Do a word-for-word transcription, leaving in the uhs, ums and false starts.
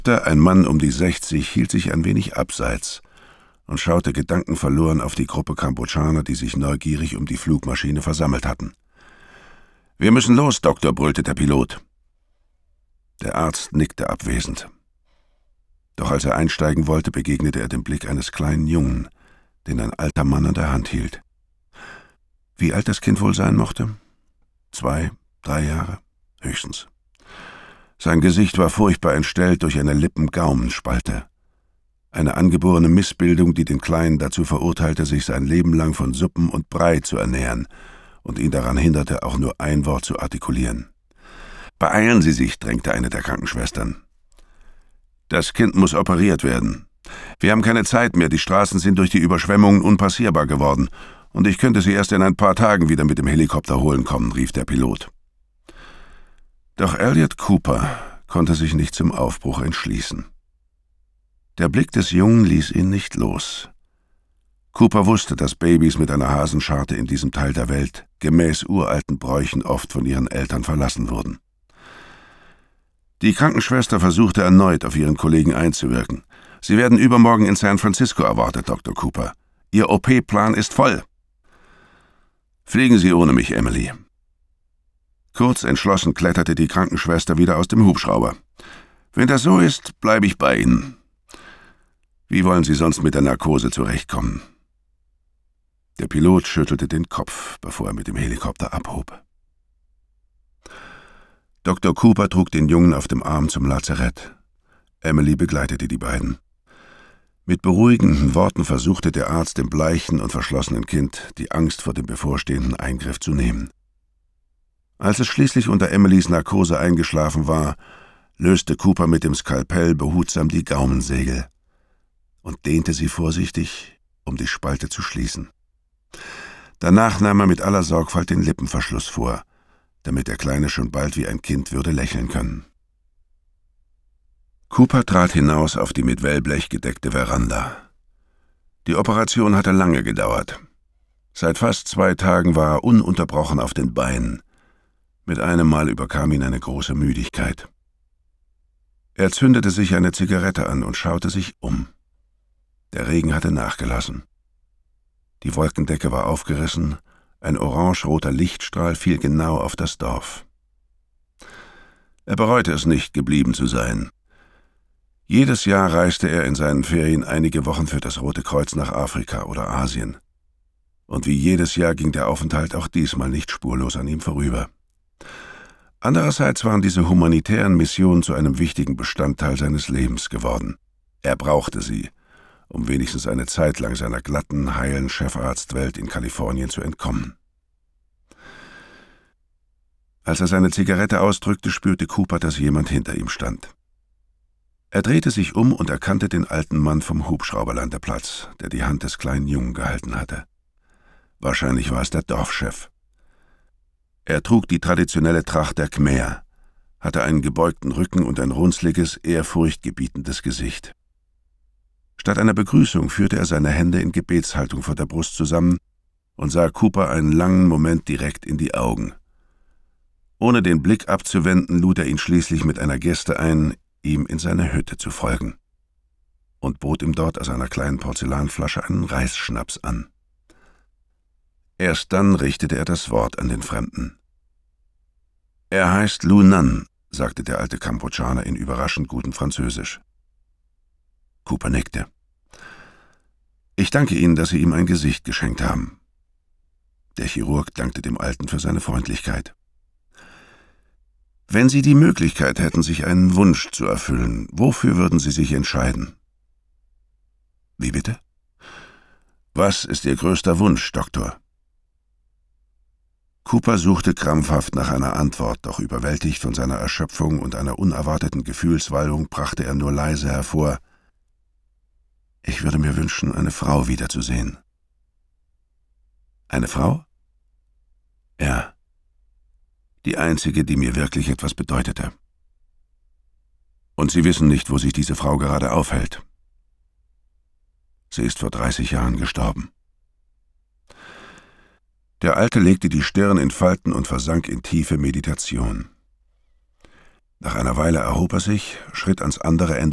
Ein Mann um die sechzig hielt sich ein wenig abseits und schaute gedankenverloren auf die Gruppe Kambodschaner, die sich neugierig um die Flugmaschine versammelt hatten. »Wir müssen los, Doktor«, brüllte der Pilot. Der Arzt nickte abwesend. Doch als er einsteigen wollte, begegnete er dem Blick eines kleinen Jungen, den ein alter Mann an der Hand hielt. Wie alt das Kind wohl sein mochte? Zwei, drei Jahre? Höchstens. Sein Gesicht war furchtbar entstellt durch eine Lippen-Gaumenspalte. Eine angeborene Missbildung, die den Kleinen dazu verurteilte, sich sein Leben lang von Suppen und Brei zu ernähren und ihn daran hinderte, auch nur ein Wort zu artikulieren. »Beeilen Sie sich«, drängte eine der Krankenschwestern. »Das Kind muss operiert werden. Wir haben keine Zeit mehr, die Straßen sind durch die Überschwemmungen unpassierbar geworden und ich könnte Sie erst in ein paar Tagen wieder mit dem Helikopter holen kommen«, rief der Pilot. Doch Elliot Cooper konnte sich nicht zum Aufbruch entschließen. Der Blick des Jungen ließ ihn nicht los. Cooper wusste, dass Babys mit einer Hasenscharte in diesem Teil der Welt gemäß uralten Bräuchen oft von ihren Eltern verlassen wurden. Die Krankenschwester versuchte erneut, auf ihren Kollegen einzuwirken. »Sie werden übermorgen in San Francisco erwartet, Doktor Cooper. Ihr O P-Plan ist voll.« »Fliegen Sie ohne mich, Emily.« Kurz entschlossen kletterte die Krankenschwester wieder aus dem Hubschrauber. »Wenn das so ist, bleibe ich bei Ihnen. Wie wollen Sie sonst mit der Narkose zurechtkommen?« Der Pilot schüttelte den Kopf, bevor er mit dem Helikopter abhob. Doktor Cooper trug den Jungen auf dem Arm zum Lazarett. Emily begleitete die beiden. Mit beruhigenden Worten versuchte der Arzt dem bleichen und verschlossenen Kind die Angst vor dem bevorstehenden Eingriff zu nehmen. Als es schließlich unter Emilys Narkose eingeschlafen war, löste Cooper mit dem Skalpell behutsam die Gaumensegel und dehnte sie vorsichtig, um die Spalte zu schließen. Danach nahm er mit aller Sorgfalt den Lippenverschluss vor, damit der Kleine schon bald wie ein Kind würde lächeln können. Cooper trat hinaus auf die mit Wellblech gedeckte Veranda. Die Operation hatte lange gedauert. Seit fast zwei Tagen war er ununterbrochen auf den Beinen. Mit einem Mal überkam ihn eine große Müdigkeit. Er zündete sich eine Zigarette an und schaute sich um. Der Regen hatte nachgelassen. Die Wolkendecke war aufgerissen, ein orangeroter Lichtstrahl fiel genau auf das Dorf. Er bereute es nicht, geblieben zu sein. Jedes Jahr reiste er in seinen Ferien einige Wochen für das Rote Kreuz nach Afrika oder Asien. Und wie jedes Jahr ging der Aufenthalt auch diesmal nicht spurlos an ihm vorüber. Andererseits waren diese humanitären Missionen zu einem wichtigen Bestandteil seines Lebens geworden. Er brauchte sie, um wenigstens eine Zeit lang seiner glatten, heilen Chefarztwelt in Kalifornien zu entkommen. Als er seine Zigarette ausdrückte, spürte Cooper, dass jemand hinter ihm stand. Er drehte sich um und erkannte den alten Mann vom Hubschrauberlandeplatz, der die Hand des kleinen Jungen gehalten hatte. Wahrscheinlich war es der Dorfchef. Er trug die traditionelle Tracht der Khmer, hatte einen gebeugten Rücken und ein runzliges, ehrfurchtgebietendes Gesicht. Statt einer Begrüßung führte er seine Hände in Gebetshaltung vor der Brust zusammen und sah Cooper einen langen Moment direkt in die Augen. Ohne den Blick abzuwenden, lud er ihn schließlich mit einer Geste ein, ihm in seine Hütte zu folgen, und bot ihm dort aus einer kleinen Porzellanflasche einen Reisschnaps an. Erst dann richtete er das Wort an den Fremden. »Er heißt Lu Nan«, sagte der alte Kambodschaner in überraschend gutem Französisch. Cooper nickte. »Ich danke Ihnen, dass Sie ihm ein Gesicht geschenkt haben.« Der Chirurg dankte dem Alten für seine Freundlichkeit. »Wenn Sie die Möglichkeit hätten, sich einen Wunsch zu erfüllen, wofür würden Sie sich entscheiden?« »Wie bitte?« »Was ist Ihr größter Wunsch, Doktor?« Cooper suchte krampfhaft nach einer Antwort, doch überwältigt von seiner Erschöpfung und einer unerwarteten Gefühlswallung brachte er nur leise hervor: »Ich würde mir wünschen, eine Frau wiederzusehen.« »Eine Frau?« »Ja. Die einzige, die mir wirklich etwas bedeutete.« »Und Sie wissen nicht, wo sich diese Frau gerade aufhält?« »Sie ist vor dreißig Jahren gestorben.« Der Alte legte die Stirn in Falten und versank in tiefe Meditation. Nach einer Weile erhob er sich, schritt ans andere Ende